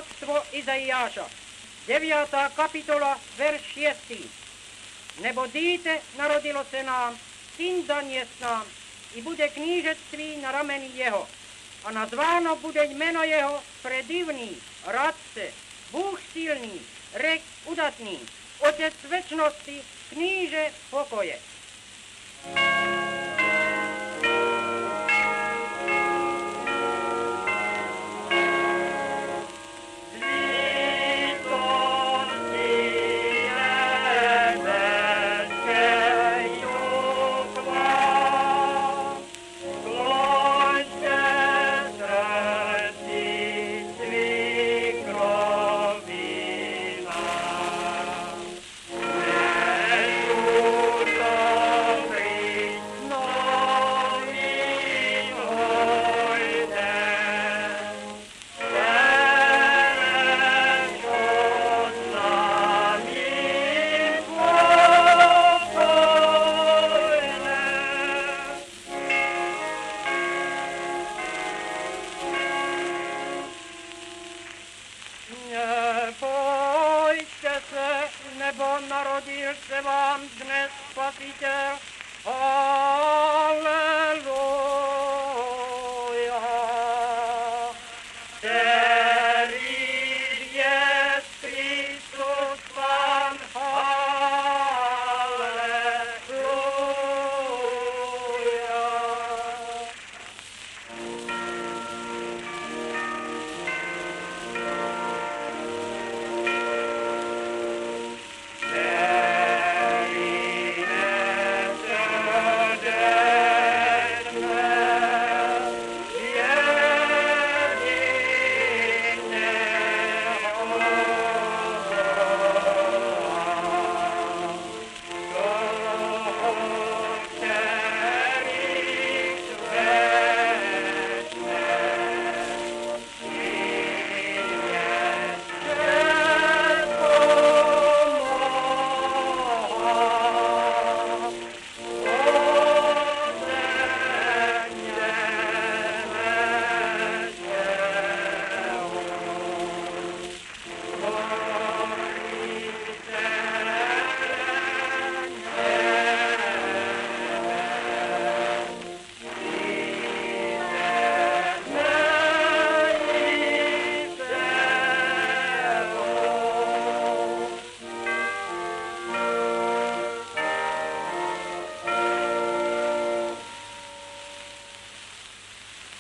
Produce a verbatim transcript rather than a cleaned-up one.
proroctvo Izaiáša, deviata kapitola, verš šiestý. Nebo dítě narodilo se nám, syn danies nám, i bude knížectví na rameni jeho. A nazváno bude jméno jeho predivný, radce, Bůh silný, rek udatný, otec večnosti, kníže pokoje. Nebo narodil se vám dnes Spasitel.